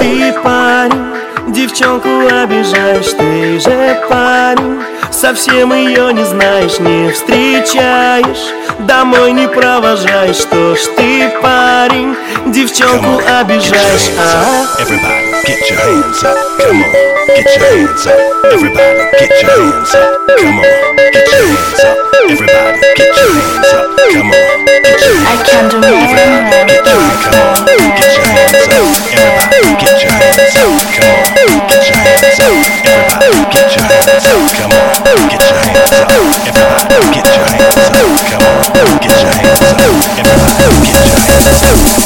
ты парень, девчонку обижаешь, ты же парень. Совсем ее не знаешь, не встречаешь, домой не провожаешь. Что ж ты парень, девчонку обижаешь, Everybody get your hands up, come on, get your hands up. Everybody get your hands up, come on, get your hands up. Everybody get your hands up, come on, get your hands up. I can't do Everybody get your hands up, get your hands up. Everybody get your hands up, come on, get your hands up. Everybody get your hands up, come on, get your hands up. Everybody get your hands up, come on, get your hands up. Everybody get your hands up.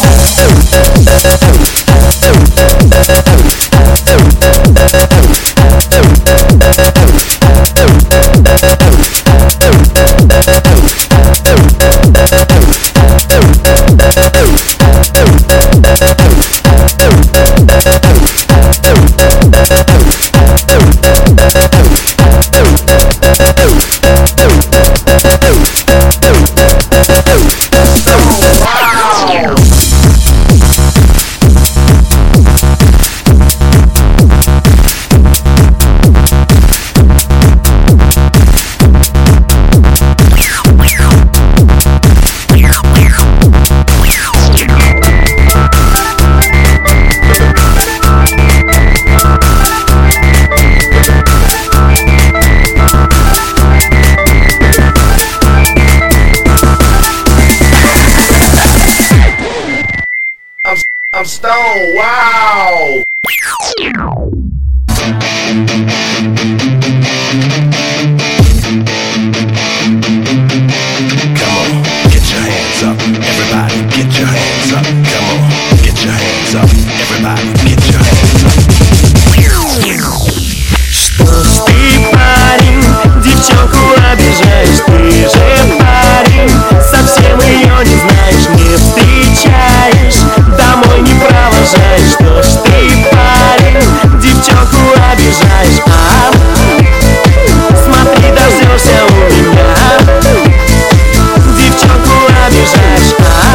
I'm stoned, wow! Come on, get your hands up. Everybody get your hands up. Come on, get your hands up. Everybody get your hands up. Что ж ты парень, девчонку обижаешь, ты же парень. Совсем ее не знаешь, не встречаешь, домой не провожаешь. Что ж ты парень, девчонку обижаешь, смотри, дождешься у меня. Девчонку обижаешь,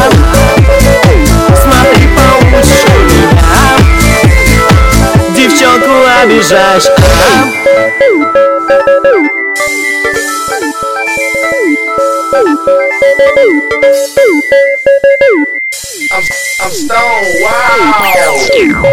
смотри, получишь у меня. Девчонку обижаешь, I'm stoned, wow!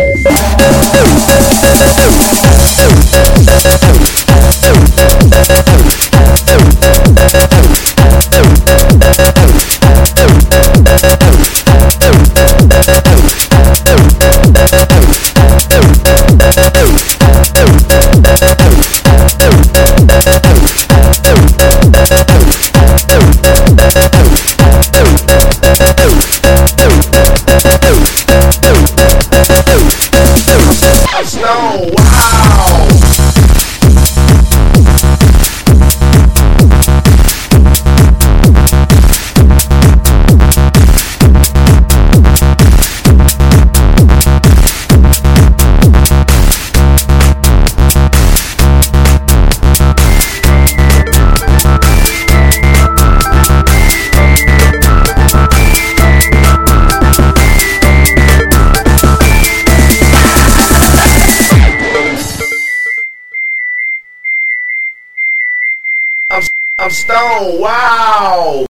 I'm stoned, wow! I'm stoned, wow!